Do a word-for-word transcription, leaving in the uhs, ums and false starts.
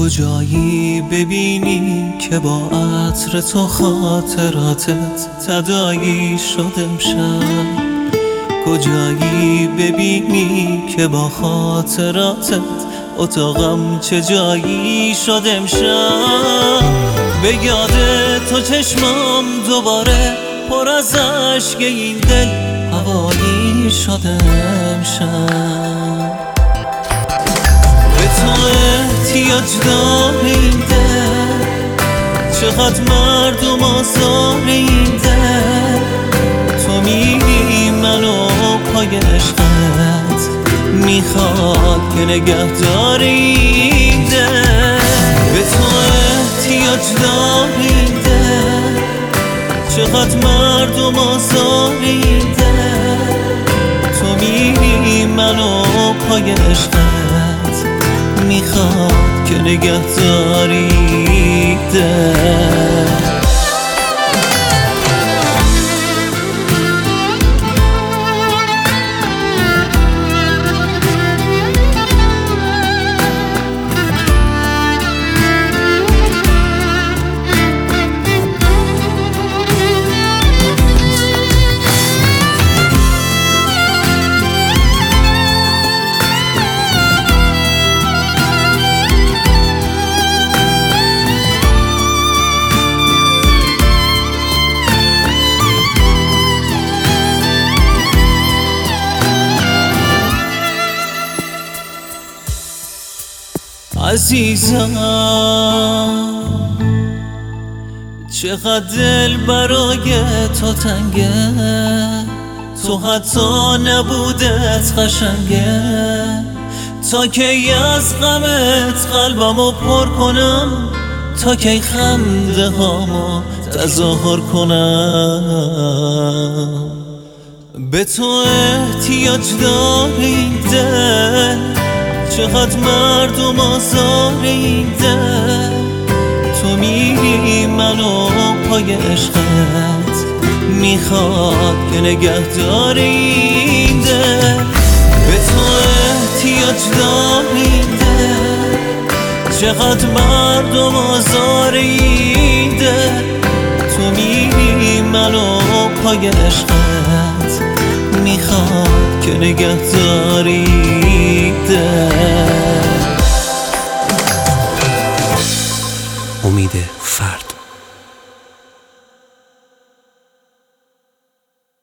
کجایی ببینی که با عطر تو خاطراتت تداعی شد امشب؟ کجایی ببینی که با خاطراتت اتاقم چه جایی شد امشب؟ به یاد تو چشمام دوباره پر از عشق این دل هوایی شد امشب. به تو احتیاج داره این دل، چقدر مردم آزار این دل. تو میری منو پای عشقت، میخواد که نگهداری این دل. به تو احتیاج داره این دل، چقدر مردم آزار این دل. تو میری منو پای عشقت، میخواد که نگهداری دل. عزیزم چقدر دل برای تو تنگه، تو حتی نبودت قشنگه. تا کی از غمت قلبمو پر کنم، تا کی خنده هامو تظاهر کنم. به تو احتیاج داره این دل، چقدر مردم آزار این دل. تو میری منو پای عشقت، میخواد که نگهداری این دل. به تو احتیاج داره این دل، چقدر مردم آزار این دل. تو میری منو پای عشقت، میخواد که نگهداری دل.